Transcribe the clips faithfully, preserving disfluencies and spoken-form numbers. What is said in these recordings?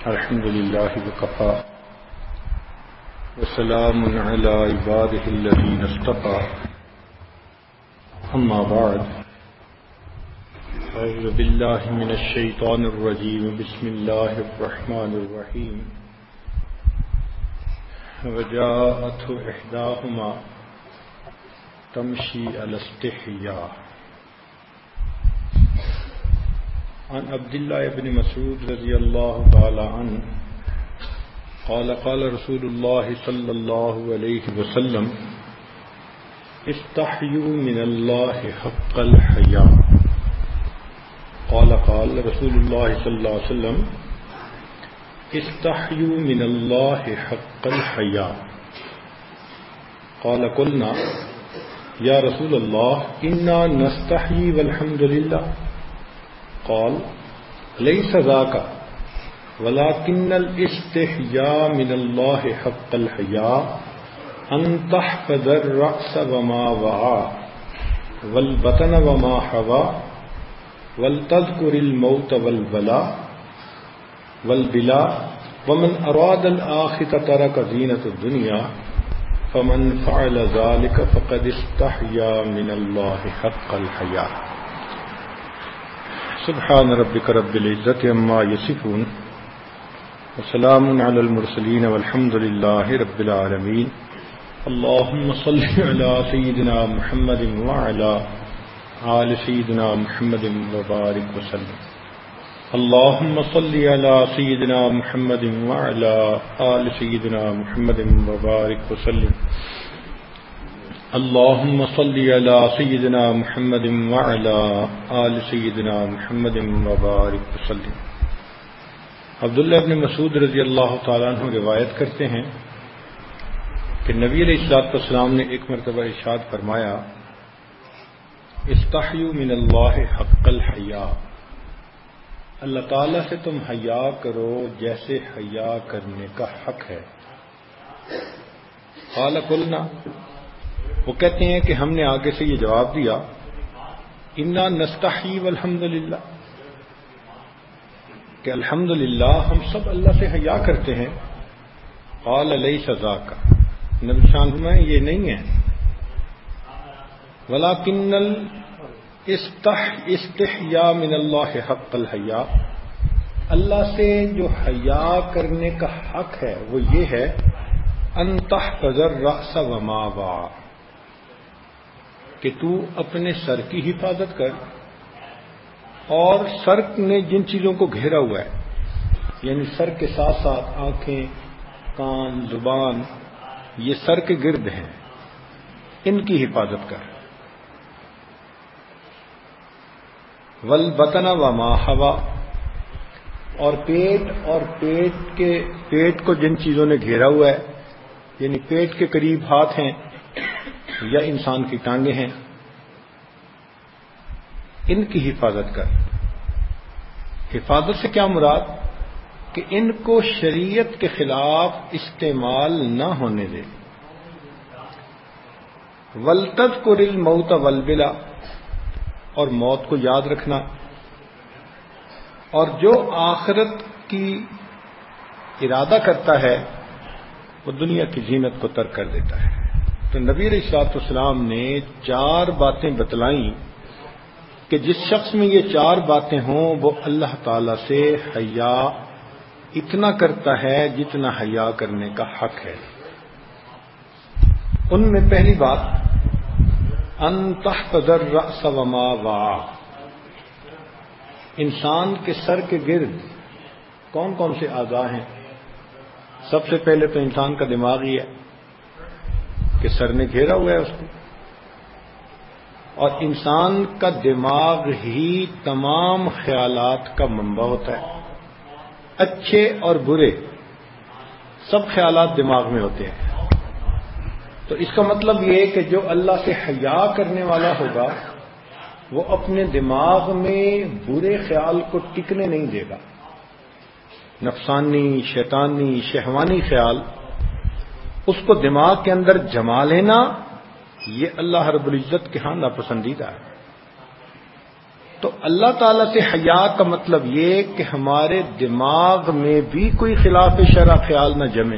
الحمد لله وكفى وسلام على عباده الذين اصطفى أما بعد أعوذ بالله من الشيطان الرجيم بسم الله الرحمن الرحيم وجاءته إحداهما تمشي على استحياء عن عبد الله بن مسعود رضي الله تعالى عنه قال قال رسول الله صلى الله عليه وسلم استحيوا من الله حق الحياء قال قال رسول الله صلى الله عليه وسلم استحيوا من الله حق الحياء قال قلنا يا رسول الله إنا نستحيي والحمد لله قال ليس ذاك ولكن الاستحياء من الله حق الحياء أن تحفظ الرأس وما وعى والبطن وما حوى ولتذكر الموت والبلاء والبلاء ومن أراد الآخرة ترك زينة الدنيا فمن فعل ذلك فقد استحيا من الله حق الحياء سبحان ربك رب العزة عما يصفون وسلام على المرسلين والحمد لله رب العالمين اللهم صل على سيدنا محمد وعلى آل سيدنا محمد وبارك وسلم اللهم صل على سيدنا محمد وعلى آل سيدنا محمد وبارك وسلم اللهم صل على سيدنا محمد وعلى آل سيدنا محمد وبارك وسلم. عبداللہ ابن مسعود رضی اللہ تعالیٰ عنہ روایت کرتے ہیں کہ نبی علیہ الصلوۃ والسلام نے ایک مرتبہ ارشاد فرمایا استحیوا من اللہ حق الحیاء، اللہ تعالیٰ سے تم حیا کرو جیسے حیا کرنے کا حق ہے. قال قلنا، وہ کہتے ہیں کہ ہم نے آگے سے یہ جواب دیا انا نستحی والحمد للہ، کہ الحمد للہ ہم سب اللہ سے حیا کرتے ہیں. قال لیس ذاک، نبی شان فرمائے یہ نہیں ہے، ولکن الاستحیاء من اللہ حق الحیاء، اللہ سے جو حیا کرنے کا حق ہے وہ یہ ہے ان تحفظ الرأس وما وعى، کہ تو اپنے سر کی حفاظت کر اور سر نے جن چیزوں کو گھیرا ہوا ہے، یعنی سر کے ساتھ ساتھ آنکھیں، کان، زبان، یہ سر کے گرد ہیں، ان کی حفاظت کر. والبطن وما حوى، اور پیٹ اور پیٹ کے پیٹ کو جن چیزوں نے گھیرا ہوا ہے، یعنی پیٹ کے قریب ہاتھ ہیں یا انسان کی ٹانگیں ہیں، ان کی حفاظت کر. حفاظت سے کیا مراد؟ کہ ان کو شریعت کے خلاف استعمال نہ ہونے دے. وَلْتَذْكُرِ الْمَوْتَ وَالْبِلَا، اور موت کو یاد رکھنا، اور جو آخرت کی ارادہ کرتا ہے وہ دنیا کی زینت کو ترک کر دیتا ہے. تو نبی علیہ الصلوۃ والسلام نے چار باتیں بتلائیں کہ جس شخص میں یہ چار باتیں ہوں وہ اللہ تعالی سے حیا اتنا کرتا ہے جتنا حیا کرنے کا حق ہے. ان میں پہلی بات ان تحفظ الرأس وما وعى، انسان کے سر کے گرد کون کون سے اعضاء ہیں؟ سب سے پہلے تو انسان کا دماغ ہی ہے کہ سر نے گھیرا ہوا ہے اس کو، اور انسان کا دماغ ہی تمام خیالات کا منبع ہوتا ہے. اچھے اور برے سب خیالات دماغ میں ہوتے ہیں. تو اس کا مطلب یہ کہ جو اللہ سے حیا کرنے والا ہوگا وہ اپنے دماغ میں برے خیال کو ٹکنے نہیں دے گا. نفسانی، شیطانی، شہوانی خیال اس کو دماغ کے اندر جما لینا، یہ اللہ رب العزت کے ہاں ناپسندیدہ ہے. تو اللہ تعالیٰ سے حیا کا مطلب یہ کہ ہمارے دماغ میں بھی کوئی خلاف شرع خیال نہ جمے.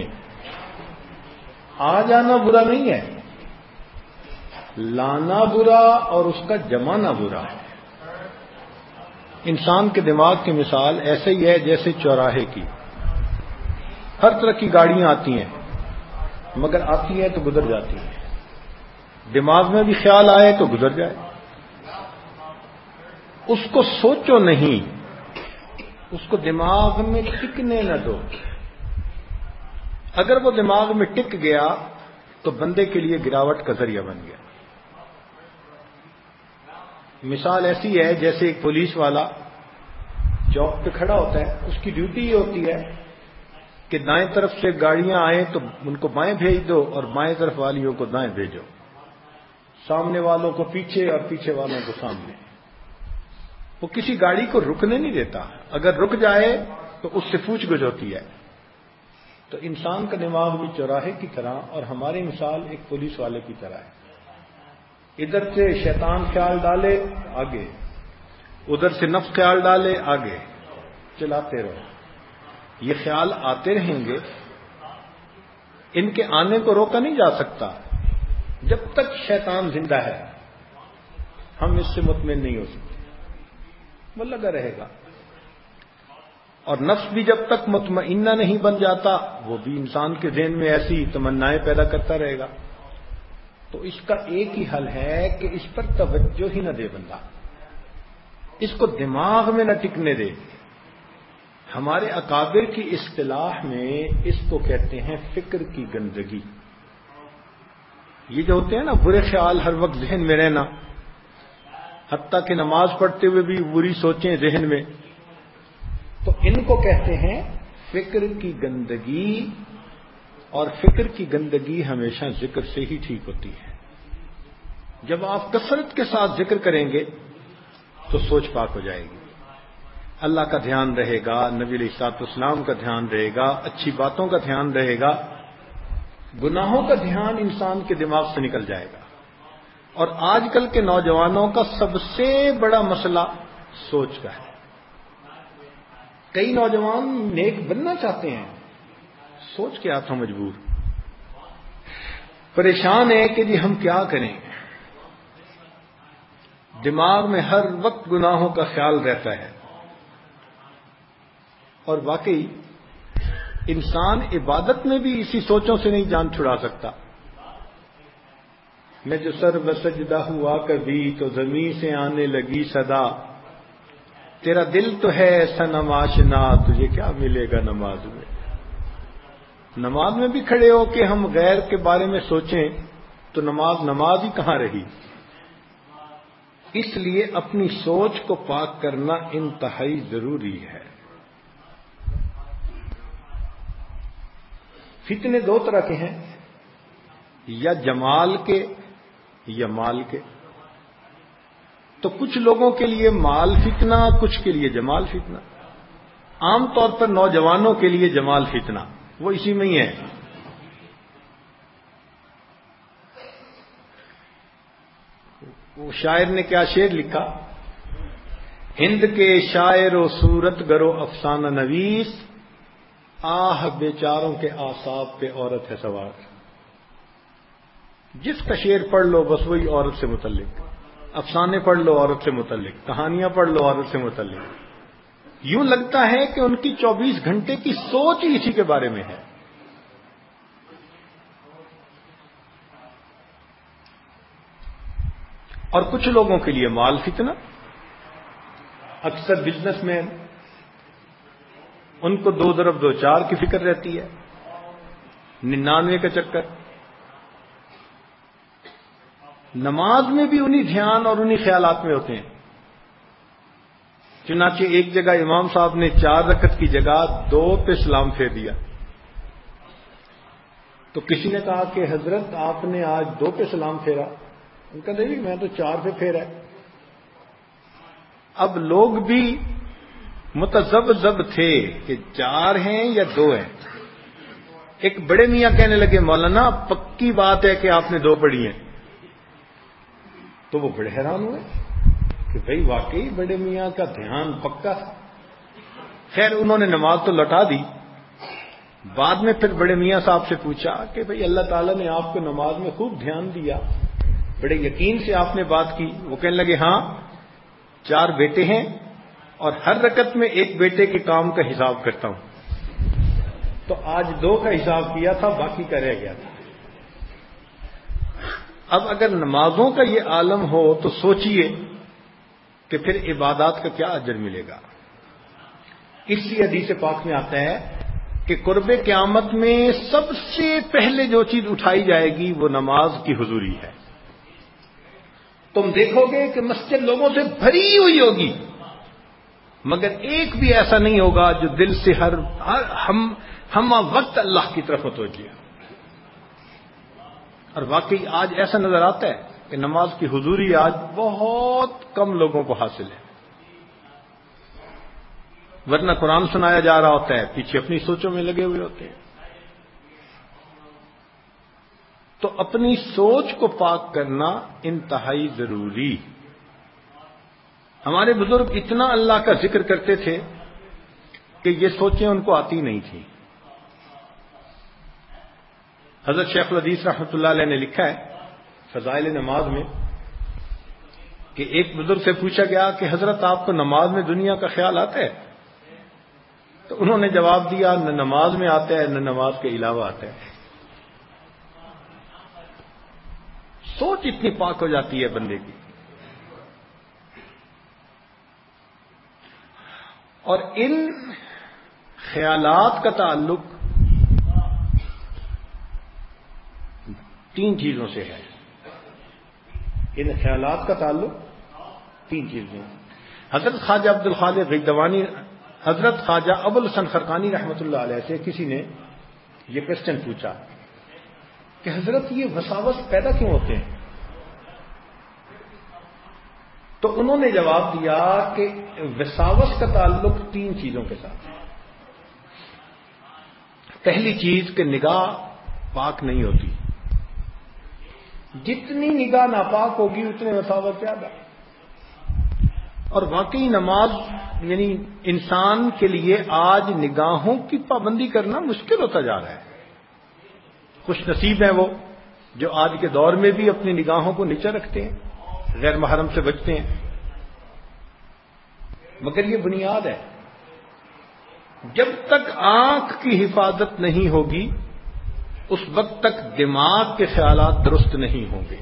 آ جانا برا نہیں ہے، لانا برا اور اس کا جمانا برا ہے. انسان کے دماغ کی مثال ایسے ہی ہے جیسے چوراہے کی. ہر طرح کی گاڑیاں آتی ہیں مگر آتی ہیں تو گزر جاتی ہیں. دماغ میں بھی خیال آئے تو گزر جائے، اس کو سوچو نہیں، اس کو دماغ میں ٹکنے نہ دو. اگر وہ دماغ میں ٹک گیا تو بندے کے لیے گراوٹ کا ذریعہ بن گیا. مثال ایسی ہے جیسے ایک پولیس والا چوک پہ کھڑا ہوتا ہے، اس کی ڈیوٹی یہ ہوتی ہے کہ دائیں طرف سے گاڑیاں آئیں تو ان کو بائیں بھیج دو اور بائیں طرف والیوں کو دائیں بھیجو، سامنے والوں کو پیچھے اور پیچھے والوں کو سامنے. وہ کسی گاڑی کو رکنے نہیں دیتا، اگر رک جائے تو اس سے پوچھ گچھ ہوتی ہے. تو انسان کا دماغ بھی چوراہے کی طرح اور ہماری مثال ایک پولیس والے کی طرح ہے. ادھر سے شیطان خیال ڈالے آگے، ادھر سے نفس خیال ڈالے آگے، چلاتے رہو. یہ خیال آتے رہیں گے، ان کے آنے کو روکا نہیں جا سکتا. جب تک شیطان زندہ ہے ہم اس سے مطمئن نہیں ہو سکتے، وہ لگا رہے گا. اور نفس بھی جب تک مطمئنہ نہیں بن جاتا وہ بھی انسان کے ذہن میں ایسی تمنائیں پیدا کرتا رہے گا. تو اس کا ایک ہی حل ہے کہ اس پر توجہ ہی نہ دے بندہ، اس کو دماغ میں نہ ٹکنے دے. ہمارے اکابر کی اصطلاح میں اس کو کہتے ہیں فکر کی گندگی. یہ جو ہوتے ہیں نا برے خیال ہر وقت ذہن میں رہنا، حتیٰ کہ نماز پڑھتے ہوئے بھی بری سوچیں ذہن میں، تو ان کو کہتے ہیں فکر کی گندگی. اور فکر کی گندگی ہمیشہ ذکر سے ہی ٹھیک ہوتی ہے. جب آپ کثرت کے ساتھ ذکر کریں گے تو سوچ پاک ہو جائے گی، اللہ کا دھیان رہے گا، نبی علیہ الصلوۃ والسلام کا دھیان رہے گا، اچھی باتوں کا دھیان رہے گا. گناہوں کا دھیان انسان کے دماغ سے نکل جائے گا. اور آج کل کے نوجوانوں کا سب سے بڑا مسئلہ سوچ کا ہے. کئی نوجوان نیک بننا چاہتے ہیں، سوچ کے ہاتھوں مجبور، پریشان ہے کہ جی ہم کیا کریں. دماغ میں ہر وقت گناہوں کا خیال رہتا ہے. اور واقعی انسان عبادت میں بھی اسی سوچوں سے نہیں جان چھڑا سکتا. میں جو سر بسجدہ ہوا کبھی تو زمین سے آنے لگی صدا، تیرا دل تو ہے صنم آشنا، تجھے کیا ملے گا نماز میں. نماز میں بھی کھڑے ہو کہ ہم غیر کے بارے میں سوچیں تو نماز نماز ہی کہاں رہی. اس لیے اپنی سوچ کو پاک کرنا انتہائی ضروری ہے. فتنے دو طرح کے ہیں، یا جمال کے یا مال کے. تو کچھ لوگوں کے لیے مال فتنہ، کچھ کے لیے جمال فتنہ. عام طور پر نوجوانوں کے لیے جمال فتنہ، وہ اسی میں ہی ہے. وہ شاعر نے کیا شعر لکھا، ہند کے شاعر و صورت گرو افسانہ نویس، آہ بیچاروں کے اعصاب پہ عورت ہے سوار. جس کا شعر پڑھ لو بس وہی عورت سے متعلق، افسانے پڑھ لو عورت سے متعلق، کہانیاں پڑھ لو عورت سے متعلق. یوں لگتا ہے کہ ان کی چوبیس گھنٹے کی سوچ ہی اسی کے بارے میں ہے. اور کچھ لوگوں کے لیے مال فتنہ. اکثر بزنس مین، ان کو دو ضرب دو چار کی فکر رہتی ہے، ننانوے کا چکر. نماز میں بھی انہی دھیان اور انہی خیالات میں ہوتے ہیں. چنانچہ ایک جگہ امام صاحب نے چار رکعت کی جگہ دو پہ سلام پھیر دیا. تو کسی نے کہا کہ حضرت آپ نے آج دو پہ سلام پھیرا. ان کا نہیں، میں تو چار پہ پھیرا. اب لوگ بھی متذبذب تھے کہ چار ہیں یا دو ہیں. ایک بڑے میاں کہنے لگے مولانا پکی بات ہے کہ آپ نے دو پڑھی ہیں. تو وہ بڑے حیران ہوئے کہ کہ بھئی واقعی بڑے میاں کا دھیان پکا تھا. خیر انہوں نے نماز تو لوٹا دی. بعد میں پھر بڑے میاں صاحب سے پوچھا کہ بھئی اللہ تعالیٰ نے آپ کو نماز میں خوب دھیان دیا, بڑے یقین سے آپ نے بات کی. وہ کہنے لگے ہاں چار بیٹے ہیں اور ہر رکعت میں ایک بیٹے کے کام کا حساب کرتا ہوں, تو آج دو کا حساب کیا تھا باقی کا رہ گیا تھا. اب اگر نمازوں کا یہ عالم ہو تو سوچئے کہ پھر عبادات کا کیا اجر ملے گا. اس لیے حدیث پاک میں آتا ہے کہ قرب قیامت میں سب سے پہلے جو چیز اٹھائی جائے گی وہ نماز کی حضوری ہے. تم دیکھو گے کہ مسجد لوگوں سے بھری ہوئی ہوگی, مگر ایک بھی ایسا نہیں ہوگا جو دل سے ہر, ہر ہم ہم وقت اللہ کی طرف متوجہ. اور واقعی آج ایسا نظر آتا ہے کہ نماز کی حضوری آج بہت کم لوگوں کو حاصل ہے. ورنہ قرآن سنایا جا رہا ہوتا ہے, پیچھے اپنی سوچوں میں لگے ہوئے ہوتے ہیں. تو اپنی سوچ کو پاک کرنا انتہائی ضروری. ہمارے بزرگ اتنا اللہ کا ذکر کرتے تھے کہ یہ سوچیں ان کو آتی نہیں تھی. حضرت شیخ الحدیث رحمۃ اللہ علیہ نے لکھا ہے فضائل نماز میں کہ ایک بزرگ سے پوچھا گیا کہ حضرت آپ کو نماز میں دنیا کا خیال آتا ہے؟ تو انہوں نے جواب دیا نہ نماز میں آتا ہے نہ نماز کے علاوہ آتا ہے. سوچ اتنی پاک ہو جاتی ہے بندے کی. اور ان خیالات کا تعلق تین چیزوں سے ہے. ان خیالات کا تعلق تین چیزیں. حضرت خواجہ عبد الخالق غیدوانی حضرت خواجہ ابو الحسن خرقانی رحمۃ اللہ علیہ سے کسی نے یہ کوشچن پوچھا کہ حضرت یہ وساوس پیدا کیوں ہوتے ہیں؟ تو انہوں نے جواب دیا کہ وساوس کا تعلق تین چیزوں کے ساتھ ہے. پہلی چیز کہ نگاہ پاک نہیں ہوتی. جتنی نگاہ ناپاک ہوگی اتنے وساوس زیادہ. اور واقعی نماز یعنی انسان کے لیے آج نگاہوں کی پابندی کرنا مشکل ہوتا جا رہا ہے. خوش نصیب ہیں وہ جو آج کے دور میں بھی اپنی نگاہوں کو نیچے رکھتے ہیں, غیر محرم سے بچتے ہیں. مگر یہ بنیاد ہے. جب تک آنکھ کی حفاظت نہیں ہوگی اس وقت تک دماغ کے خیالات درست نہیں ہوں گے.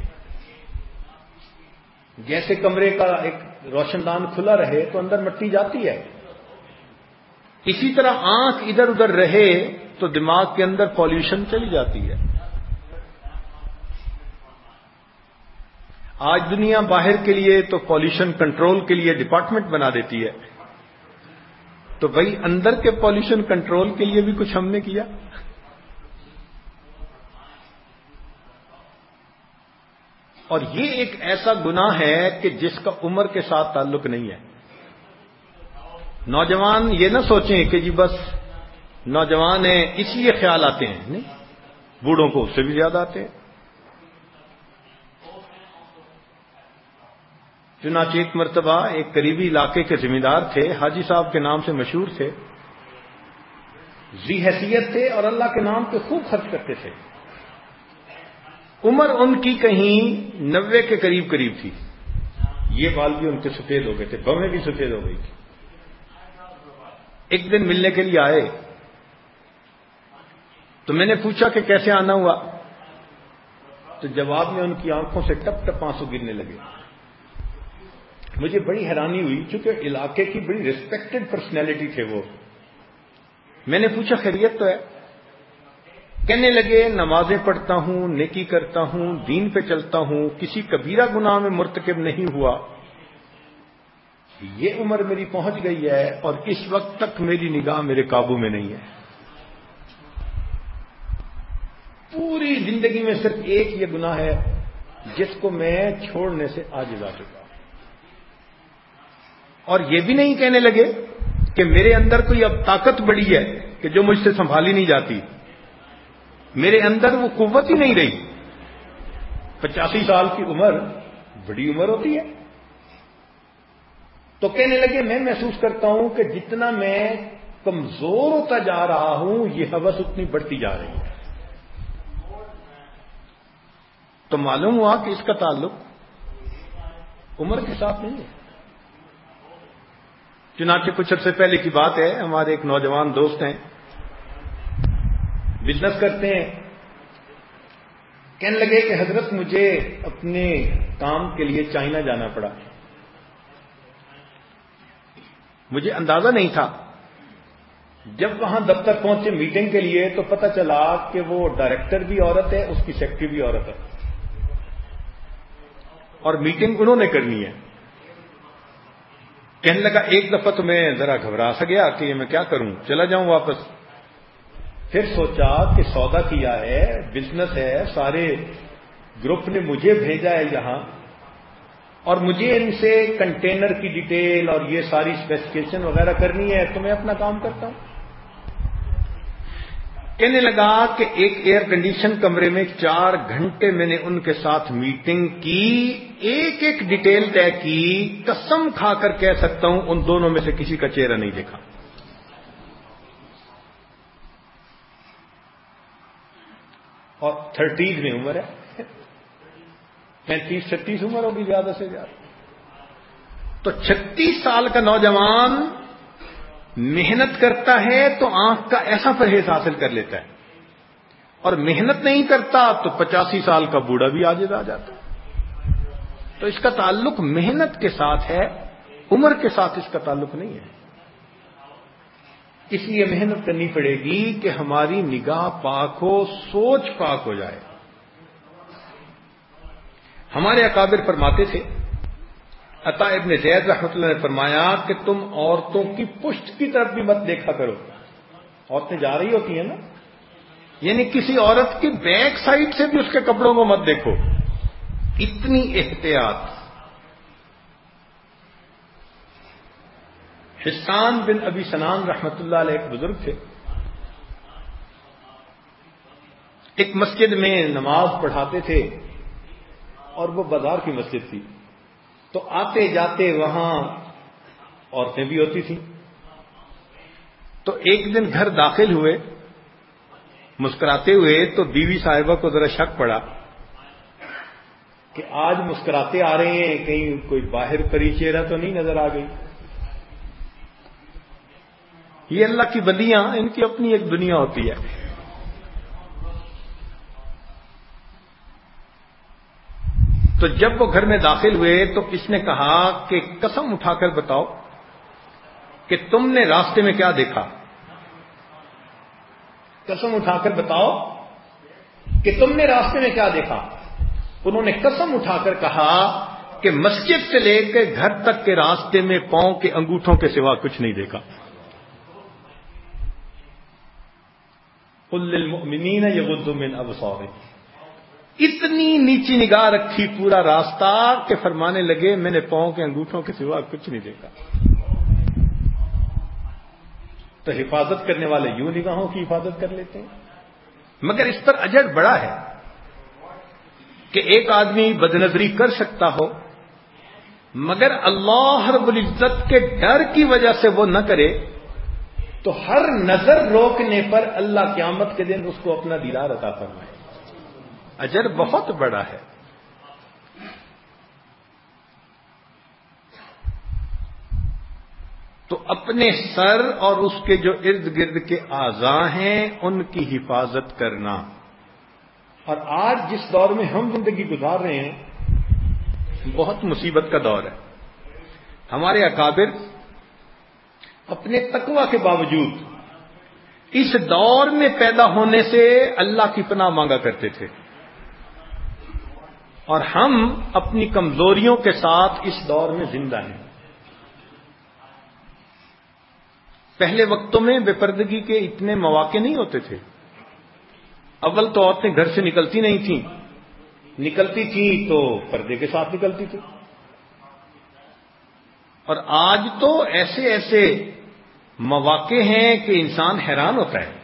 جیسے کمرے کا ایک روشن دان کھلا رہے تو اندر مٹی جاتی ہے, اسی طرح آنکھ ادھر ادھر رہے تو دماغ کے اندر پالوشن چلی جاتی ہے. آج دنیا باہر کے لیے تو پالوشن کنٹرول کے لیے ڈپارٹمنٹ بنا دیتی ہے, تو بھائی اندر کے پالوشن کنٹرول کے لیے بھی کچھ ہم نے کیا. اور یہ ایک ایسا گناہ ہے کہ جس کا عمر کے ساتھ تعلق نہیں ہے. نوجوان یہ نہ سوچیں کہ جی بس نوجوان ہیں اس لیے خیال آتے ہیں, نہیں, بوڑھوں کو اس سے بھی زیادہ آتے ہیں. چنانچہ ایک مرتبہ ایک قریبی علاقے کے ذمہ دار تھے, حاجی صاحب کے نام سے مشہور تھے, ذی حیثیت تھے اور اللہ کے نام پہ خوب خرچ کرتے تھے. عمر ان کی کہیں نوے کے قریب قریب تھی. یہ بال بھی ان کے سفید ہو گئے تھے, بویں بھی سفید ہو گئی تھی. ایک دن ملنے کے لیے آئے تو میں نے پوچھا کہ کیسے آنا ہوا, تو جواب میں ان کی آنکھوں سے ٹپ ٹپ آنسو گرنے لگے. مجھے بڑی حیرانی ہوئی چونکہ علاقے کی بڑی ریسپیکٹڈ پرسنالٹی تھے وہ. میں نے پوچھا خیریت تو ہے؟ کہنے لگے نمازیں پڑھتا ہوں, نیکی کرتا ہوں, دین پہ چلتا ہوں, کسی کبیرہ گناہ میں مرتکب نہیں ہوا. یہ عمر میری پہنچ گئی ہے اور اس وقت تک میری نگاہ میرے قابو میں نہیں ہے. پوری زندگی میں صرف ایک یہ گناہ ہے جس کو میں چھوڑنے سے عاجز آ چکا. اور یہ بھی نہیں کہنے لگے کہ میرے اندر کوئی اب طاقت بڑی ہے کہ جو مجھ سے سنبھالی نہیں جاتی. میرے اندر وہ قوت ہی نہیں رہی. پچاسی سال کی عمر بڑی عمر ہوتی ہے. تو کہنے لگے میں محسوس کرتا ہوں کہ جتنا میں کمزور ہوتا جا رہا ہوں یہ ہوس اتنی بڑھتی جا رہی ہے. تو معلوم ہوا کہ اس کا تعلق عمر کے ساتھ نہیں ہے. چنانچہ کچھ عرصے پہلے کی بات ہے، ہمارے ایک نوجوان دوست ہیں، بزنس کرتے ہیں، کہنے لگے کہ حضرت مجھے اپنے کام کے لیے چائنا جانا پڑا. مجھے اندازہ نہیں تھا، جب وہاں دفتر پہنچے میٹنگ کے لیے تو پتہ چلا کہ وہ ڈائریکٹر بھی عورت ہے، اس کی سیکرٹری بھی عورت ہے، اور میٹنگ انہوں نے کرنی ہے. کہنے لگا ایک دفعہ تو میں ذرا گھبرا سا گیا کہ میں کیا کروں، چلا جاؤں واپس. پھر سوچا کہ سودا کیا ہے، بزنس ہے، سارے گروپ نے مجھے بھیجا ہے یہاں، اور مجھے ان سے کنٹینر کی ڈیٹیل اور یہ ساری اسپیسیفکیشن وغیرہ کرنی ہے، تو میں اپنا کام کرتا ہوں. کہنے لگا کہ ایک ایئر کنڈیشن کمرے میں چار گھنٹے میں نے ان کے ساتھ میٹنگ کی، ایک ایک ڈیٹیل طے کی، قسم کھا کر کہہ سکتا ہوں ان دونوں میں سے کسی کا چہرہ نہیں دیکھا. اور تھرٹیز میں عمر ہے، پینتیس چھتیس عمر ہوگی زیادہ سے زیادہ. تو چھتیس سال کا نوجوان محنت کرتا ہے تو آنکھ کا ایسا پرہیز حاصل کر لیتا ہے، اور محنت نہیں کرتا تو پچاسی سال کا بوڑھا بھی عاجز آ جاتا ہے. تو اس کا تعلق محنت کے ساتھ ہے، عمر کے ساتھ اس کا تعلق نہیں ہے. اس لیے محنت کرنی پڑے گی کہ ہماری نگاہ پاک ہو، سوچ پاک ہو جائے. ہمارے اکابر فرماتے تھے، عطا ابن زید رحمۃ اللہ نے فرمایا کہ تم عورتوں کی پشت کی طرف بھی مت دیکھا کرو. عورتیں جا رہی ہوتی ہیں نا، یعنی کسی عورت کی بیک سائڈ سے بھی اس کے کپڑوں کو مت دیکھو، اتنی احتیاط. حسان بن ابی سنان رحمۃ اللہ علیہ ایک بزرگ تھے، ایک مسجد میں نماز پڑھاتے تھے، اور وہ بازار کی مسجد تھی، تو آتے جاتے وہاں عورتیں بھی ہوتی تھیں. تو ایک دن گھر داخل ہوئے مسکراتے ہوئے، تو بیوی صاحبہ کو ذرا شک پڑا کہ آج مسکراتے آ رہے ہیں، کہیں کوئی باہر پری چہرہ تو نہیں نظر آ گئی. یہ اللہ کی بندیاں، ان کی اپنی ایک دنیا ہوتی ہے. تو جب وہ گھر میں داخل ہوئے تو اس نے کہا کہ قسم اٹھا کر بتاؤ کہ تم نے راستے میں کیا دیکھا، قسم اٹھا کر بتاؤ کہ تم نے راستے میں کیا دیکھا. انہوں نے قسم اٹھا کر کہا کہ مسجد سے لے کے گھر تک کے راستے میں پاؤں کے انگوٹھوں کے سوا کچھ نہیں دیکھا. قل للمؤمنین یغضوا من ابصارہم. اتنی نیچی نگاہ رکھی پورا راستہ کہ فرمانے لگے میں نے پاؤں کے انگوٹھوں کے سوا کچھ نہیں دیکھا. تو حفاظت کرنے والے یوں نگاہوں کی حفاظت کر لیتے ہیں. مگر اس پر اجر بڑا ہے کہ ایک آدمی بدنظری کر سکتا ہو، مگر اللہ رب العزت کے ڈر کی وجہ سے وہ نہ کرے، تو ہر نظر روکنے پر اللہ قیامت کے دن اس کو اپنا دیدار عطا فرمائے. اجر بہت بڑا ہے. تو اپنے سر اور اس کے جو ارد گرد کے اعضاء ہیں ان کی حفاظت کرنا. اور آج جس دور میں ہم زندگی گزار رہے ہیں بہت مصیبت کا دور ہے. ہمارے اکابر اپنے تقوی کے باوجود اس دور میں پیدا ہونے سے اللہ کی پناہ مانگا کرتے تھے، اور ہم اپنی کمزوریوں کے ساتھ اس دور میں زندہ ہیں. پہلے وقتوں میں بے پردگی کے اتنے مواقع نہیں ہوتے تھے. اول تو عورتیں گھر سے نکلتی نہیں تھیں، نکلتی تھیں تو پردے کے ساتھ نکلتی تھی. اور آج تو ایسے ایسے مواقع ہیں کہ انسان حیران ہوتا ہے.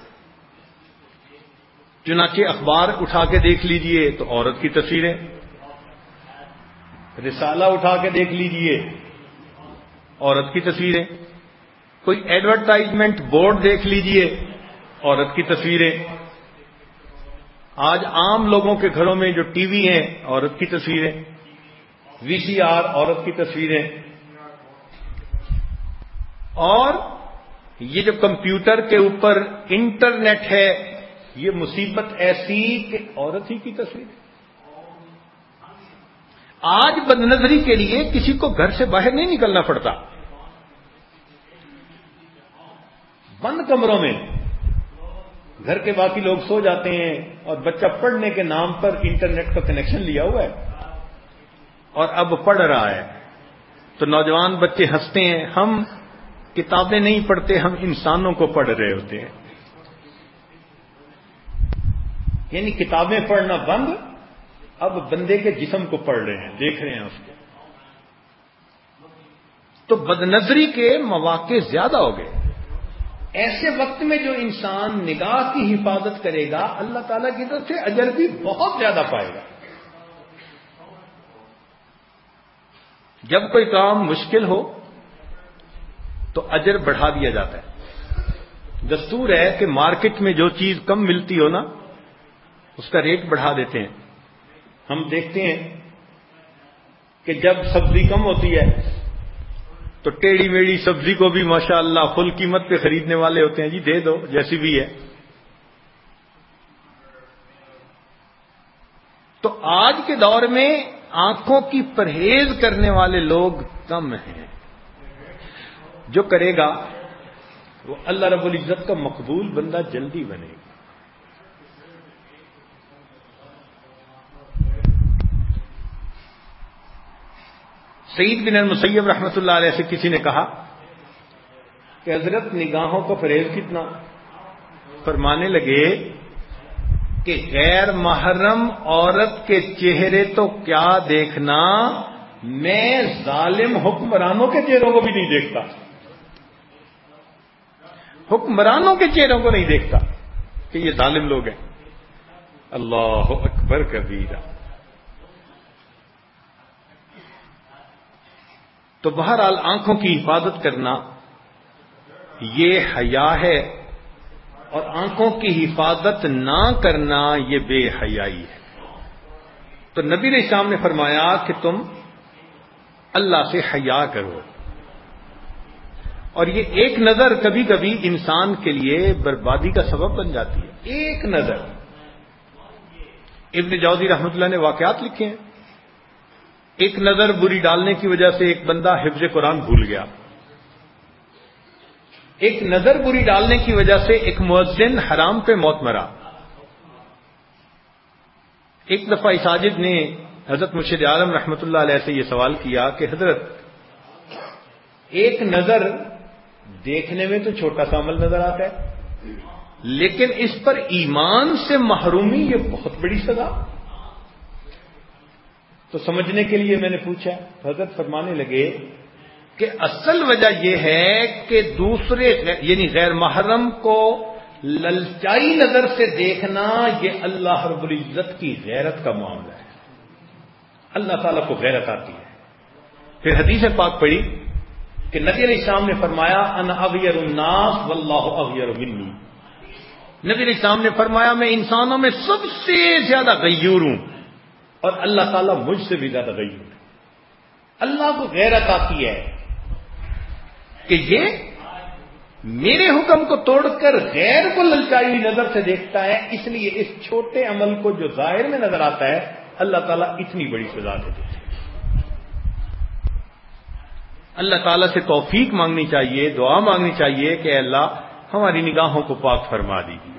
چنانچہ اخبار اٹھا کے دیکھ لیجئے تو عورت کی تصویریں، رسالہ اٹھا کے دیکھ لیجئے عورت کی تصویریں. کوئی ایڈورٹائزمنٹ بورڈ دیکھ لیجئے, عورت کی تصویریں. آج عام لوگوں کے گھروں میں جو ٹی وی ہیں, عورت کی تصویریں. وی سی آر, عورت کی تصویریں. اور یہ جو کمپیوٹر کے اوپر انٹرنیٹ ہے, یہ مصیبت ایسی کہ عورت ہی کی تصویر. آج بدنظری کے لیے کسی کو گھر سے باہر نہیں نکلنا پڑتا. بند کمروں میں گھر کے باقی لوگ سو جاتے ہیں اور بچہ پڑھنے کے نام پر انٹرنیٹ کا کنیکشن لیا ہوا ہے اور اب پڑھ رہا ہے. تو نوجوان بچے ہنستے ہیں, ہم کتابیں نہیں پڑھتے, ہم انسانوں کو پڑھ رہے ہوتے ہیں. یعنی کتابیں پڑھنا بند, اب بندے کے جسم کو پڑھ رہے ہیں, دیکھ رہے ہیں اس کو. تو بدنظری کے مواقع زیادہ ہو گئے. ایسے وقت میں جو انسان نگاہ کی حفاظت کرے گا, اللہ تعالیٰ کی طرف سے اجر بھی بہت زیادہ پائے گا. جب کوئی کام مشکل ہو تو اجر بڑھا دیا جاتا ہے. دستور ہے کہ مارکیٹ میں جو چیز کم ملتی ہو نا, اس کا ریٹ بڑھا دیتے ہیں. ہم دیکھتے ہیں کہ جب سبزی کم ہوتی ہے تو ٹیڑھی میڑھی سبزی کو بھی ماشاءاللہ فل قیمت پہ خریدنے والے ہوتے ہیں. جی دے دو جیسی بھی ہے. تو آج کے دور میں آنکھوں کی پرہیز کرنے والے لوگ کم ہیں. جو کرے گا وہ اللہ رب العزت کا مقبول بندہ جلدی بنے گا. سعید بن المسیب رحمۃ اللہ علیہ سے کسی نے کہا کہ حضرت نگاہوں کا پرہیز کتنا؟ فرمانے لگے کہ غیر محرم عورت کے چہرے تو کیا دیکھنا, میں ظالم حکمرانوں کے چہروں کو بھی نہیں دیکھتا. حکمرانوں کے چہروں کو نہیں دیکھتا کہ یہ ظالم لوگ ہیں. اللہ اکبر کبیرہ. تو بہرحال آنکھوں کی حفاظت کرنا یہ حیا ہے, اور آنکھوں کی حفاظت نہ کرنا یہ بے حیائی ہے. تو نبی علیہ السلام نے فرمایا کہ تم اللہ سے حیا کرو. اور یہ ایک نظر کبھی کبھی انسان کے لیے بربادی کا سبب بن جاتی ہے. ایک نظر. ابن جوزی رحمۃ اللہ نے واقعات لکھے ہیں. ایک نظر بری ڈالنے کی وجہ سے ایک بندہ حفظ قرآن بھول گیا. ایک نظر بری ڈالنے کی وجہ سے ایک مؤذن حرام پہ موت مرا. ایک دفعہ ساجد نے حضرت مرشد عالم رحمۃ اللہ علیہ سے یہ سوال کیا کہ حضرت ایک نظر دیکھنے میں تو چھوٹا سا عمل نظر آتا ہے, لیکن اس پر ایمان سے محرومی یہ بہت بڑی سزا. تو سمجھنے کے لیے میں نے پوچھا. حضرت فرمانے لگے کہ اصل وجہ یہ ہے کہ دوسرے یعنی غیر محرم کو للچائی نظر سے دیکھنا یہ اللہ رب العزت کی غیرت کا معاملہ ہے. اللہ تعالیٰ کو غیرت آتی ہے. پھر حدیث پاک پڑھی کہ نبی علیہ السلام نے فرمایا انا اغیر الناس واللہ اغیر منی. نبی علیہ السلام نے فرمایا میں انسانوں میں سب سے زیادہ غیور ہوں اور اللہ تعالیٰ مجھ سے بھی زیادہ غیور ہے. اللہ کو غیرت آتی ہے کہ یہ میرے حکم کو توڑ کر غیر کو للچائی ہوئی نظر سے دیکھتا ہے, اس لیے اس چھوٹے عمل کو جو ظاہر میں نظر آتا ہے اللہ تعالیٰ اتنی بڑی سزا دے دیتے ہیں. اللہ تعالیٰ سے توفیق مانگنی چاہیے, دعا مانگنی چاہیے کہ اے اللہ ہماری نگاہوں کو پاک فرما دیجیے.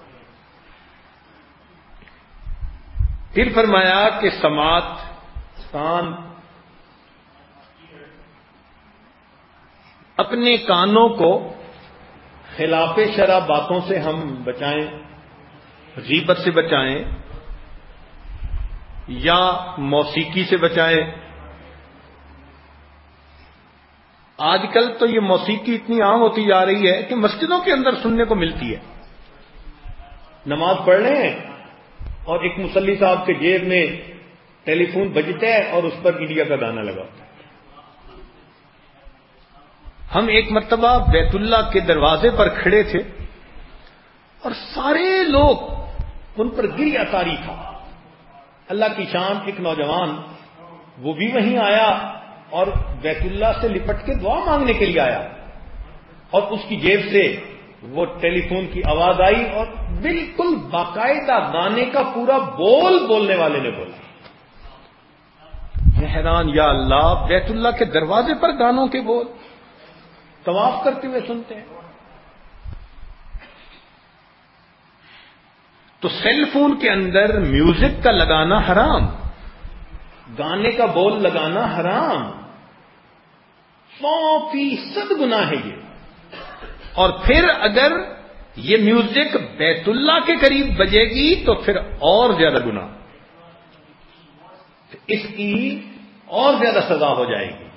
پھر فرمایا کہ سماعت کان, اپنے کانوں کو خلاف شرع باتوں سے ہم بچائیں, غیبت سے بچائیں یا موسیقی سے بچائیں. آج کل تو یہ موسیقی اتنی عام ہوتی جا رہی ہے کہ مسجدوں کے اندر سننے کو ملتی ہے. نماز پڑھ رہے ہیں اور ایک مصلی صاحب کے جیب میں ٹیلی فون بجتا ہے اور اس پر انڈیا کا گانا لگا ہوتا ہے. ہم ایک مرتبہ بیت اللہ کے دروازے پر کھڑے تھے اور سارے لوگ ان پر گریہ طاری تھا. اللہ کی شان ایک نوجوان وہ بھی وہیں آیا اور بیت اللہ سے لپٹ کے دعا مانگنے کے لیے آیا اور اس کی جیب سے وہ ٹیلی فون کی آواز آئی اور بالکل باقاعدہ گانے کا پورا بول بولنے والے نے بولا. میں حیران، یا اللہ، بیت اللہ کے دروازے پر گانوں کے بول طواف کرتے ہوئے سنتے ہیں. تو سیل فون کے اندر میوزک کا لگانا حرام، گانے کا بول لگانا حرام، سو فیصد گناہ ہے یہ. اور پھر اگر یہ میوزک بیت اللہ کے قریب بجے گی تو پھر اور زیادہ گناہ، اس کی اور زیادہ سزا ہو جائے گی.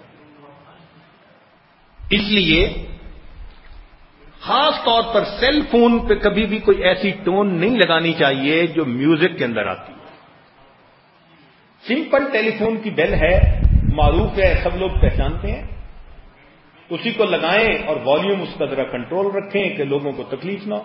اس لیے خاص طور پر سیل فون پہ کبھی بھی کوئی ایسی ٹون نہیں لگانی چاہیے جو میوزک کے اندر آتی ہے. سمپل ٹیلی فون کی بیل ہے، معروف ہے، سب لوگ پہچانتے ہیں، اسی کو لگائیں اور والیوم اس کا ذرا کنٹرول رکھیں کہ لوگوں کو تکلیف نہ ہو.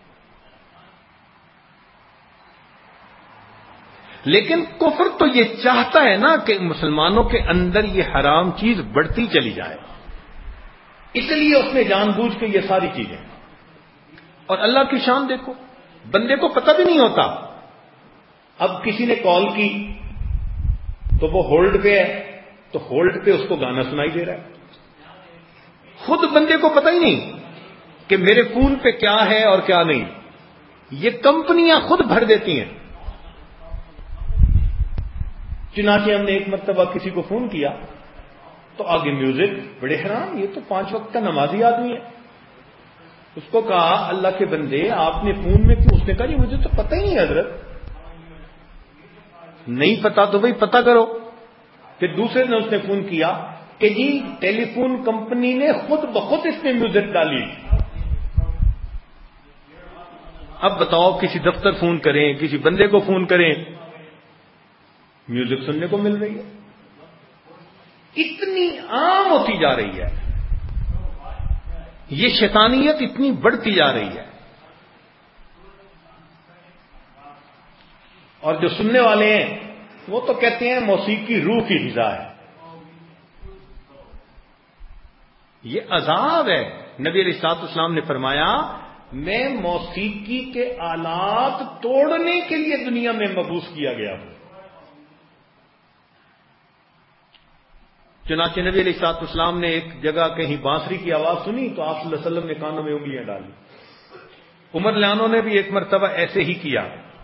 لیکن کفر تو یہ چاہتا ہے نا کہ مسلمانوں کے اندر یہ حرام چیز بڑھتی چلی جائے، اس لیے اس نے جان بوجھ کے یہ ساری چیزیں. اور اللہ کی شان دیکھو، بندے کو پتہ بھی نہیں ہوتا. اب کسی نے کال کی تو وہ ہولڈ پہ ہے، تو ہولڈ پہ اس کو گانا سنائی دے رہا ہے. خود بندے کو پتہ ہی نہیں کہ میرے فون پہ کیا ہے اور کیا نہیں. یہ کمپنیاں خود بھر دیتی ہیں. چنانچہ ہم نے ایک مرتبہ کسی کو فون کیا تو آگے میوزک، بڑے حیران، یہ تو پانچ وقت کا نمازی آدمی ہے. اس کو کہا اللہ کے بندے آپ نے فون میں کیوں؟ اس نے کہا جی مجھے تو پتہ ہی نہیں حضرت. نہیں پتا تو بھائی پتہ کرو. پھر دوسرے نے اس نے فون کیا کہ جی ٹیلی فون کمپنی نے خود بخود اس میں میوزک ڈالی. اب بتاؤ، کسی دفتر فون کریں، کسی بندے کو فون کریں، میوزک سننے کو مل رہی ہے. اتنی عام ہوتی جا رہی ہے، یہ شیطانیت اتنی بڑھتی جا رہی ہے. اور جو سننے والے ہیں وہ تو کہتے ہیں موسیقی روح کی غذا ہے. یہ عذاب ہے. نبی علیہ الصلوۃ والسلام نے فرمایا میں موسیقی کے آلات توڑنے کے لیے دنیا میں مبعوث کیا گیا ہوں. چنانچہ نبی علیہ الصلوۃ والسلام نے ایک جگہ کہیں بانسری کی آواز سنی تو آپ صلی اللہ علیہ وسلم نے کانوں میں انگلیاں ڈالی. عمر لانوں نے بھی ایک مرتبہ ایسے ہی کیا.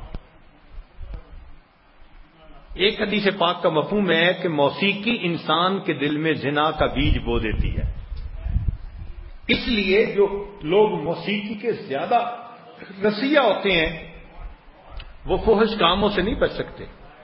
ایک حدیث پاک کا مفہوم ہے کہ موسیقی انسان کے دل میں زنا کا بیج بو دیتی ہے. اس لیے جو لوگ موسیقی کے زیادہ رسیہ ہوتے ہیں وہ فحش کاموں سے نہیں بچ سکتے.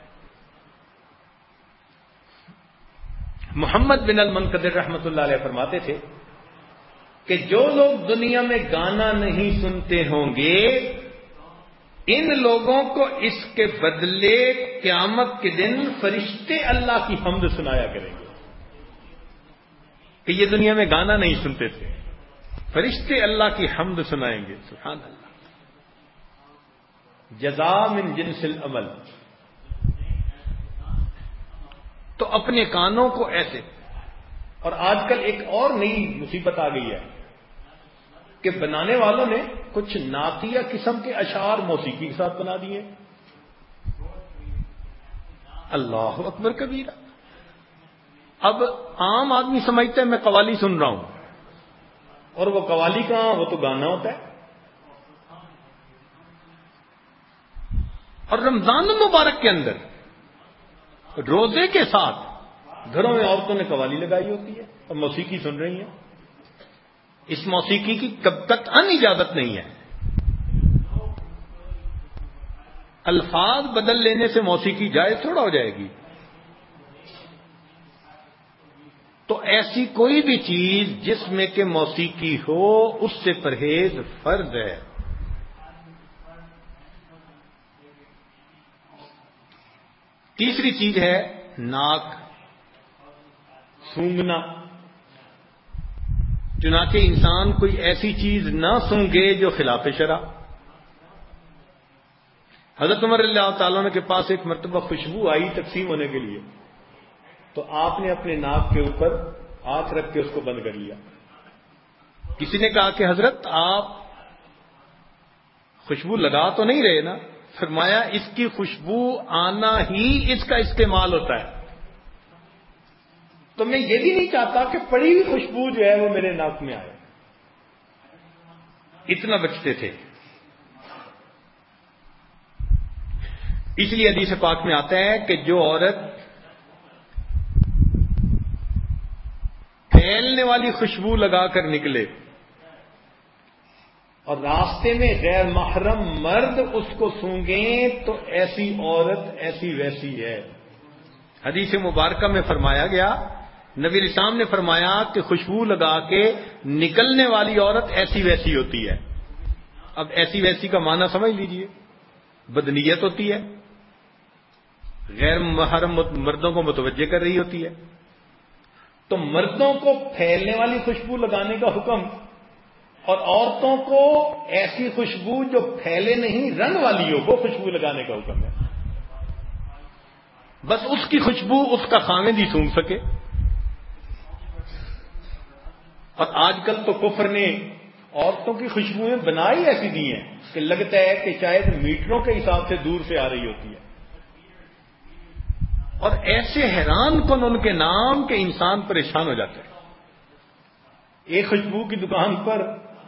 محمد بن المنقدر رحمۃ اللہ علیہ فرماتے تھے کہ جو لوگ دنیا میں گانا نہیں سنتے ہوں گے ان لوگوں کو اس کے بدلے قیامت کے دن فرشتے اللہ کی حمد سنایا کریں گے کہ یہ دنیا میں گانا نہیں سنتے تھے، فرشتے اللہ کی حمد سنائیں گے. سبحان اللہ. جزاء من جنس العمل. تو اپنے کانوں کو ایسے. اور آج کل ایک اور نئی مصیبت آ گئی ہے کہ بنانے والوں نے کچھ نعتیہ قسم کے اشعار موسیقی کے ساتھ بنا دیے. اللہ اکبر کبیرہ. اب عام آدمی سمجھتا ہے میں قوالی سن رہا ہوں، اور وہ قوالی کہاں، وہ تو گانا ہوتا ہے. اور رمضان المبارک کے اندر روزے کے ساتھ گھروں میں عورتوں نے قوالی لگائی ہوتی ہے اور موسیقی سن رہی ہیں. اس موسیقی کی کب تک ان اجازت نہیں ہے. الفاظ بدل لینے سے موسیقی جائز تھوڑا ہو جائے گی. تو ایسی کوئی بھی چیز جس میں کہ موسیقی ہو اس سے پرہیز فرض ہے. تیسری چیز ہے ناک سونگھنا. چنانچہ انسان کوئی ایسی چیز نہ سونگے جو خلاف شرع. حضرت عمر رضی اللہ تعالیٰ عنہ کے پاس ایک مرتبہ خوشبو آئی تقسیم ہونے کے لیے، تو آپ نے اپنے ناک کے اوپر ہاتھ رکھ کے اس کو بند کر لیا. کسی نے کہا کہ حضرت آپ خوشبو لگا تو نہیں رہے نا؟ فرمایا اس کی خوشبو آنا ہی اس کا استعمال ہوتا ہے، تو میں یہ بھی نہیں چاہتا کہ پڑی ہوئی خوشبو جو ہے وہ میرے ناک میں آئے. اتنا بچتے تھے. اس لیے حدیث پاک میں آتا ہے کہ جو عورت پھیلنے والی خوشبو لگا کر نکلے اور راستے میں غیر محرم مرد اس کو سونگیں تو ایسی عورت ایسی ویسی ہے. حدیث مبارکہ میں فرمایا گیا، نبی اسلام نے فرمایا کہ خوشبو لگا کے نکلنے والی عورت ایسی ویسی ہوتی ہے. اب ایسی ویسی کا معنی سمجھ لیجئے، بدنیت ہوتی ہے، غیر محرم مردوں کو متوجہ کر رہی ہوتی ہے. تو مردوں کو پھیلنے والی خوشبو لگانے کا حکم اور عورتوں کو ایسی خوشبو جو پھیلے نہیں رنگ والی ہو وہ خوشبو لگانے کا حکم ہے. بس اس کی خوشبو اس کا خاوند ہی سونگھ سکے. اور آج کل تو کفر نے عورتوں کی خوشبوئیں بنا ہی ایسی دی ہیں کہ لگتا ہے کہ شاید میٹروں کے حساب سے دور سے آ رہی ہوتی ہے. اور ایسے حیران کن ان کے نام کہ انسان پریشان ہو جاتا ہے. ایک خوشبو کی دکان پر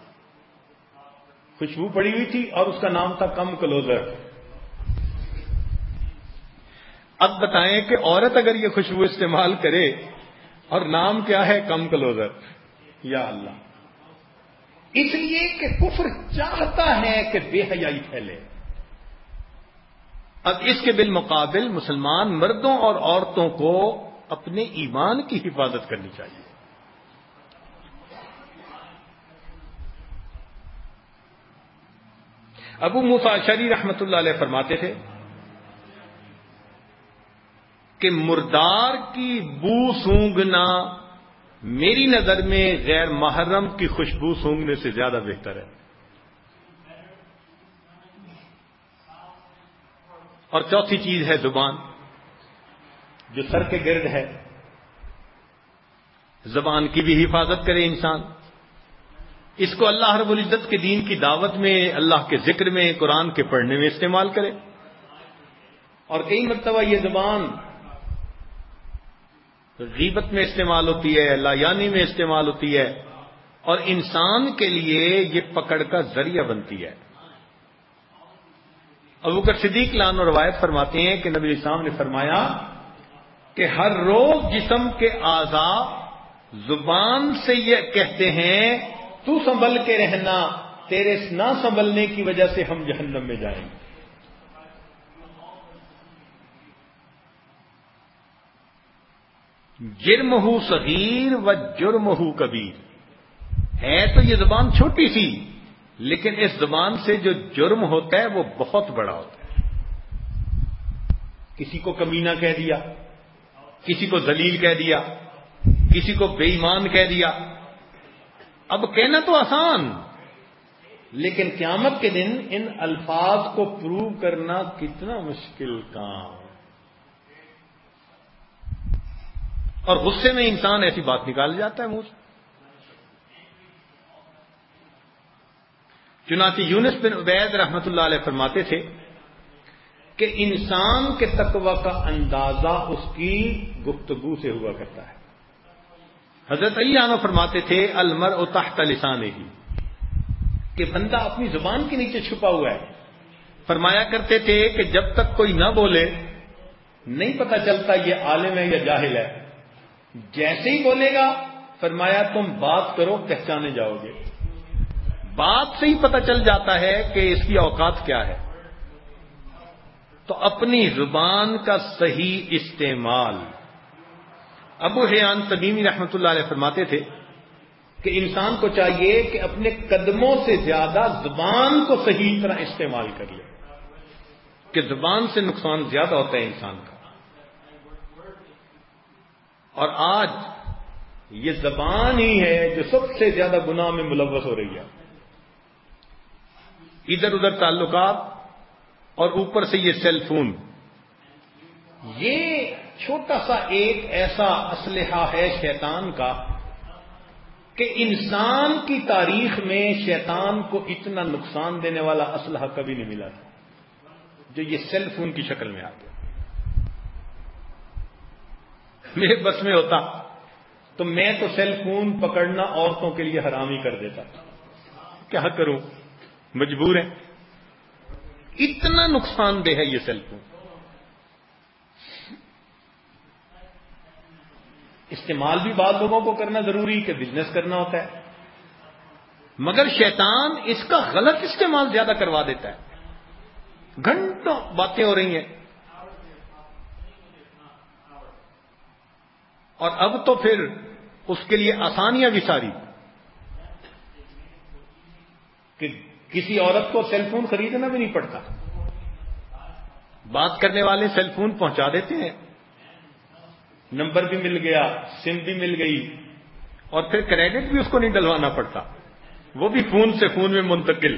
خوشبو پڑی ہوئی تھی اور اس کا نام تھا کم کلوزر. اب بتائیں کہ عورت اگر یہ خوشبو استعمال کرے اور نام کیا ہے؟ Come closer. یا اللہ! اس لیے کہ کفر چاہتا ہے کہ بے حیائی پھیلے. اب اس کے بالمقابل مسلمان مردوں اور عورتوں کو اپنے ایمان کی حفاظت کرنی چاہیے. ابو موسیٰ اشعری رحمۃ اللہ علیہ فرماتے تھے کہ مردار کی بو سونگنا میری نظر میں غیر محرم کی خوشبو سونگنے سے زیادہ بہتر ہے. اور چوتھی چیز ہے زبان، جو سر کے گرد ہے. زبان کی بھی حفاظت کرے انسان. اس کو اللہ رب العزت کے دین کی دعوت میں، اللہ کے ذکر میں، قرآن کے پڑھنے میں استعمال کرے. اور کئی مرتبہ یہ زبان غیبت میں استعمال ہوتی ہے، لایانی میں استعمال ہوتی ہے، اور انسان کے لیے یہ پکڑ کا ذریعہ بنتی ہے. ابوبکر صدیق لان روایت فرماتے ہیں کہ نبی اسلام نے فرمایا کہ ہر روز جسم کے اعضاء زبان سے یہ کہتے ہیں تو سنبھل کے رہنا، تیرے نہ سنبھلنے کی وجہ سے ہم جہنم میں جائیں گے. جرمہ صغیر و جرمہ کبیر. ہے تو یہ زبان چھوٹی سی، لیکن اس زبان سے جو جرم ہوتا ہے وہ بہت بڑا ہوتا ہے. کسی کو کمینہ کہہ دیا، کسی کو ذلیل کہہ دیا، کسی کو بے ایمان کہہ دیا. اب کہنا تو آسان، لیکن قیامت کے دن ان الفاظ کو پروو کرنا کتنا مشکل کام. اور غصے میں انسان ایسی بات نکال جاتا ہے منہ سے. چنانچہ یونس بن عبید رحمۃ اللہ علیہ فرماتے تھے کہ انسان کے تقوی کا اندازہ اس کی گفتگو سے ہوا کرتا ہے. حضرت علی عنہ فرماتے تھے المرء تحت لسانہ، کہ بندہ اپنی زبان کے نیچے چھپا ہوا ہے. فرمایا کرتے تھے کہ جب تک کوئی نہ بولے نہیں پتہ چلتا یہ عالم ہے یا جاہل ہے. جیسے ہی بولے گا فرمایا تم بات کرو پہچانے جاؤ گے. بات سے ہی پتہ چل جاتا ہے کہ اس کی اوقات کیا ہے. تو اپنی زبان کا صحیح استعمال. ابو حیان تمیمی رحمۃ اللہ علیہ فرماتے تھے کہ انسان کو چاہیے کہ اپنے قدموں سے زیادہ زبان کو صحیح طرح استعمال کر لے، کہ زبان سے نقصان زیادہ ہوتا ہے انسان کا. اور آج یہ زبان ہی ہے جو سب سے زیادہ گناہ میں ملوث ہو رہی ہے. ادھر ادھر تعلقات اور اوپر سے یہ سیل فون، یہ چھوٹا سا ایک ایسا اسلحہ ہے شیطان کا کہ انسان کی تاریخ میں شیطان کو اتنا نقصان دینے والا اسلحہ کبھی نہیں ملا تھا جو یہ سیل فون کی شکل میں آ گیا. میرے بس میں ہوتا تو میں تو سیل فون پکڑنا عورتوں کے لیے حرام ہی کر دیتا. کیا کروں، مجبور ہے. اتنا نقصان دہ ہے یہ سیل فون. استعمال بھی بعض لوگوں کو کرنا ضروری کہ بزنس کرنا ہوتا ہے، مگر شیطان اس کا غلط استعمال زیادہ کروا دیتا ہے. گھنٹوں باتیں ہو رہی ہیں، اور اب تو پھر اس کے لیے آسانیاں بھی ساری کہ کسی عورت کو سیل فون خریدنا بھی نہیں پڑتا. بات کرنے والے سیل فون پہنچا دیتے ہیں، نمبر بھی مل گیا، سم بھی مل گئی، اور پھر کریڈٹ بھی اس کو نہیں ڈلوانا پڑتا، وہ بھی فون سے فون میں منتقل.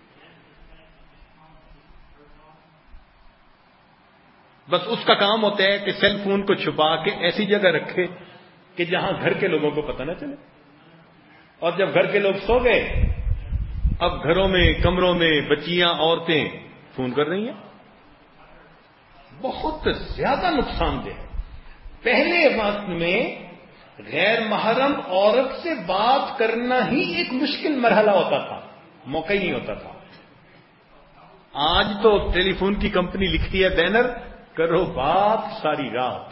بس اس کا کام ہوتا ہے کہ سیل فون کو چھپا کے ایسی جگہ رکھے کہ جہاں گھر کے لوگوں کو پتہ نہ چلے. اور جب گھر کے لوگ سو گئے، اب گھروں میں، کمروں میں بچیاں، عورتیں فون کر رہی ہیں. بہت زیادہ نقصان دہ ہے. پہلے وقت میں غیر محرم عورت سے بات کرنا ہی ایک مشکل مرحلہ ہوتا تھا، موقع ہی نہیں ہوتا تھا. آج تو ٹیلی فون کی کمپنی لکھتی ہے بینر، کرو بات ساری رات.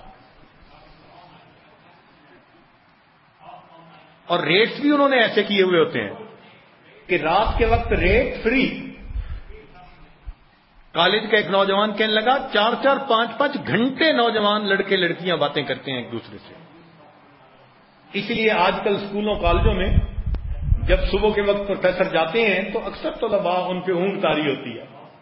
اور ریٹس بھی انہوں نے ایسے کیے ہوئے ہوتے ہیں کہ رات کے وقت ریٹ فری. کالج کا ایک نوجوان کہنے لگا چار چار پانچ پانچ گھنٹے نوجوان لڑکے لڑکیاں باتیں کرتے ہیں ایک دوسرے سے. اسی لیے آج کل اسکولوں کالجوں میں جب صبح کے وقت پروفیسر جاتے ہیں تو اکثر طلباء ان پہ اونٹ طاری ہوتی ہے.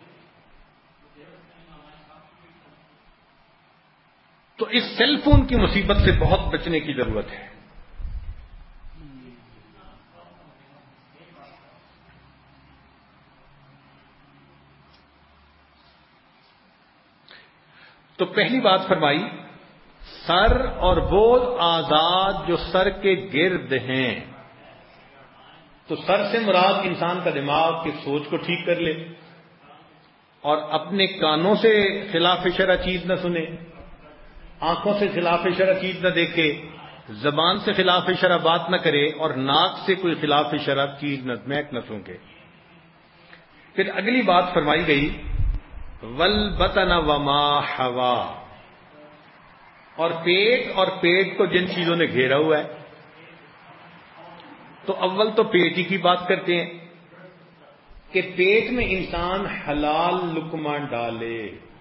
تو اس سیل فون کی مصیبت سے بہت بچنے کی ضرورت ہے. تو پہلی بات فرمائی، سر اور وہ اعضاء جو سر کے گرد ہیں. تو سر سے مراد انسان کا دماغ کی سوچ کو ٹھیک کر لے، اور اپنے کانوں سے خلاف شرع چیز نہ سنے، آنکھوں سے خلاف شرع چیز نہ دیکھے، زبان سے خلاف شرع بات نہ کرے، اور ناک سے کوئی خلاف شرع چیز نہ مہک نہ سونکے. پھر اگلی بات فرمائی گئی والبطن وما حوا، اور پیٹ اور پیٹ کو جن چیزوں نے گھیرا ہوا ہے. تو اول تو پیٹ ہی کی بات کرتے ہیں کہ پیٹ میں انسان حلال لقمہ ڈالے.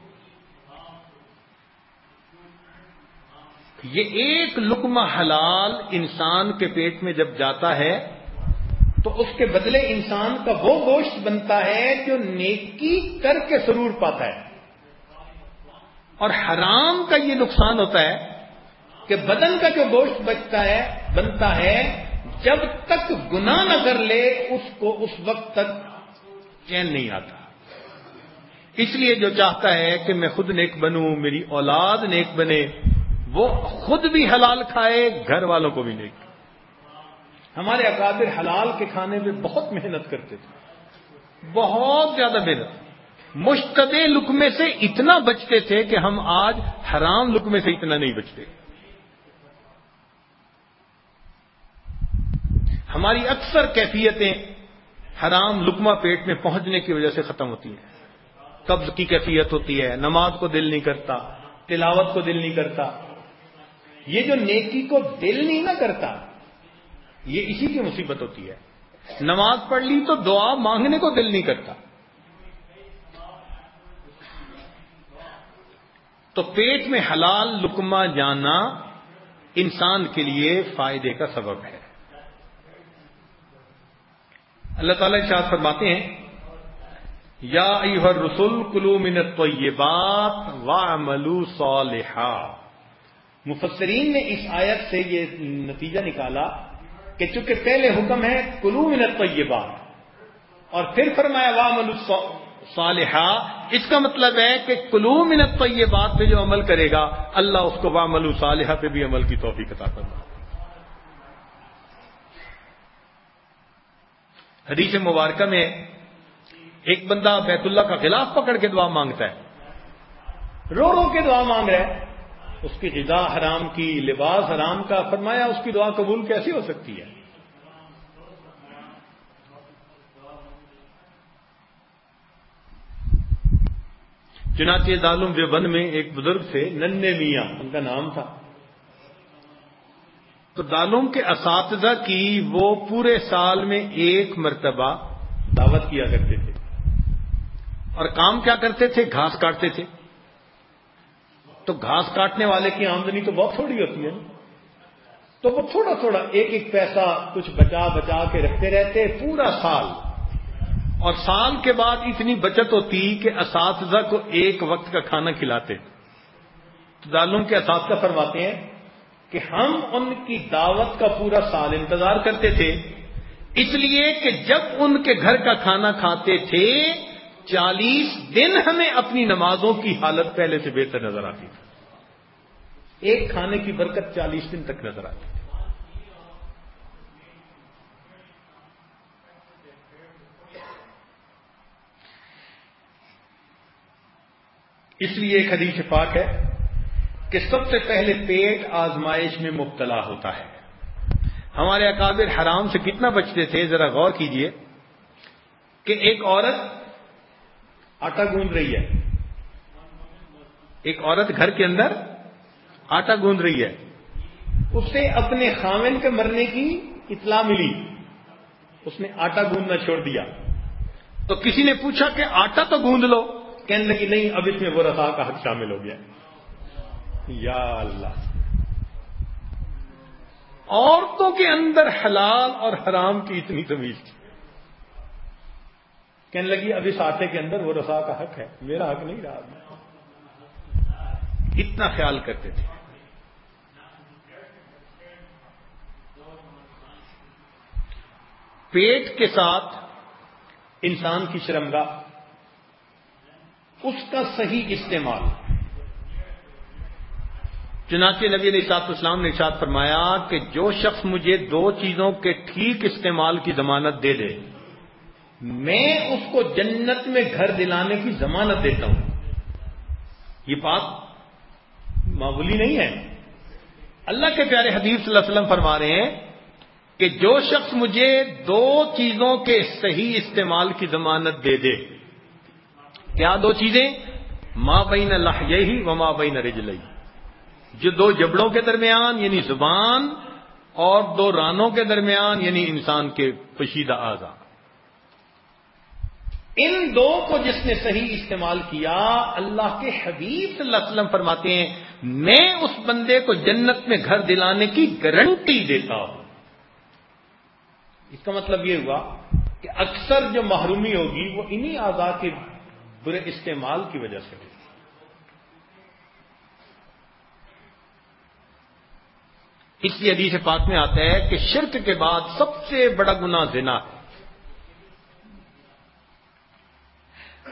یہ ایک لقمہ حلال انسان کے پیٹ میں جب جاتا ہے تو اس کے بدلے انسان کا وہ گوشت بنتا ہے جو نیکی کر کے سرور پاتا ہے. اور حرام کا یہ نقصان ہوتا ہے کہ بدن کا جو گوشت بچتا ہے بنتا ہے، جب تک گناہ نہ کر لے اس کو اس وقت تک چین نہیں آتا. اس لیے جو چاہتا ہے کہ میں خود نیک بنوں، میری اولاد نیک بنے، وہ خود بھی حلال کھائے، گھر والوں کو بھی نیک. ہمارے اکابر حلال کے کھانے میں بہت محنت کرتے تھے، بہت زیادہ محنت. مشتبہ لقمے سے اتنا بچتے تھے کہ ہم آج حرام لقمے سے اتنا نہیں بچتے. ہماری اکثر کیفیتیں حرام لقمہ پیٹ میں پہنچنے کی وجہ سے ختم ہوتی ہیں. قبض کی کیفیت ہوتی ہے، نماز کو دل نہیں کرتا، تلاوت کو دل نہیں کرتا. یہ جو نیکی کو دل نہیں نہ کرتا، یہ اسی کی مصیبت ہوتی ہے. نماز پڑھ لی تو دعا مانگنے کو دل نہیں کرتا. تو پیٹ میں حلال لقمہ جانا انسان کے لیے فائدے کا سبب ہے. اللہ تعالیٰ ارشاد فرماتے ہیں یا ایھا الرسل کلوا من الطیبات واعملوا صالحا. مفسرین نے اس آیت سے یہ نتیجہ نکالا کہ چونکہ پہلے حکم ہے کلوا من الطیبات اور پھر فرمایا واعملوا صالحا، اس کا مطلب ہے کہ کلوا من الطیبات پہ جو عمل کرے گا اللہ اس کو واعملوا صالحا پہ بھی عمل کی توفیق عطا فرمائے۔ حدیث مبارکہ میں ایک بندہ بیت اللہ کا غلاف پکڑ کے دعا مانگتا ہے، رو رو کے دعا مانگ رہا ہے، اس کی غذا حرام کی، لباس حرام کا، فرمایا اس کی دعا قبول کیسے ہو سکتی ہے؟ چنانچہ دارالعلوم دیوبند میں ایک بزرگ تھے ننھے میاں ان کا نام تھا، تو دارالعلوم کے اساتذہ کی وہ پورے سال میں ایک مرتبہ دعوت کیا کرتے تھے، اور کام کیا کرتے تھے؟ گھاس کاٹتے تھے۔ تو گھاس کاٹنے والے کی آمدنی تو بہت تھوڑی ہوتی ہے نا، تو وہ تھوڑا تھوڑا ایک ایک پیسہ کچھ بچا بچا کے رکھتے رہتے پورا سال، اور سال کے بعد اتنی بچت ہوتی کہ اساتذہ کو ایک وقت کا کھانا کھلاتے۔ تو دارالعلوم کے اساتذہ فرماتے ہیں کہ ہم ان کی دعوت کا پورا سال انتظار کرتے تھے، اس لیے کہ جب ان کے گھر کا کھانا کھاتے تھے چالیس دن ہمیں اپنی نمازوں کی حالت پہلے سے بہتر نظر آتی تھی۔ ایک کھانے کی برکت چالیس دن تک نظر آتی تھی۔ اس لیے ایک حدیث پاک ہے کہ سب سے پہلے پیٹ آزمائش میں مبتلا ہوتا ہے۔ ہمارے اکابر حرام سے کتنا بچتے تھے، ذرا غور کیجئے کہ ایک عورت آٹا گوندھ رہی ہے، ایک عورت گھر کے اندر آٹا گوندھ رہی ہے، اسے اپنے خاوند کے مرنے کی اطلاع ملی، اس نے آٹا گوندھنا چھوڑ دیا، تو کسی نے پوچھا کہ آٹا تو گوندھ لو، کہنے لگی نہیں اب اس میں وہ رضا کا حق شامل ہو گیا۔ یا اللہ، عورتوں کے اندر حلال اور حرام کی اتنی تمیز تھی، کہنے لگی اب اس آٹے کے اندر وہ رضا کا حق ہے، میرا حق نہیں رہا۔ اتنا خیال کرتے تھے۔ پیٹ کے ساتھ انسان کی شرمگاہ، اس کا صحیح استعمال، چنانچہ نبی علیہ الصلوۃ والسلام نے ارشاد فرمایا کہ جو شخص مجھے دو چیزوں کے ٹھیک استعمال کی ضمانت دے دے میں اس کو جنت میں گھر دلانے کی ضمانت دیتا ہوں۔ یہ بات معمولی نہیں ہے۔ اللہ کے پیارے حبیب صلی اللہ علیہ وسلم فرما رہے ہیں کہ جو شخص مجھے دو چیزوں کے صحیح استعمال کی ضمانت دے دے، کیا دو چیزیں؟ ما بین لحیہ و ما بین رجلیہ، جو دو جبڑوں کے درمیان یعنی زبان اور دو رانوں کے درمیان یعنی انسان کے پوشیدہ اعضاء، ان دو کو جس نے صحیح استعمال کیا، اللہ کے حبیب صلی اللہ علیہ وسلم فرماتے ہیں میں اس بندے کو جنت میں گھر دلانے کی گارنٹی دیتا ہوں۔ اس کا مطلب یہ ہوا کہ اکثر جو محرومی ہوگی وہ انہی اعضاء کے برے استعمال کی وجہ سے ہوگی۔ اس لیے حدیث پاک میں آتا ہے کہ شرک کے بعد سب سے بڑا گناہ زنا ہے۔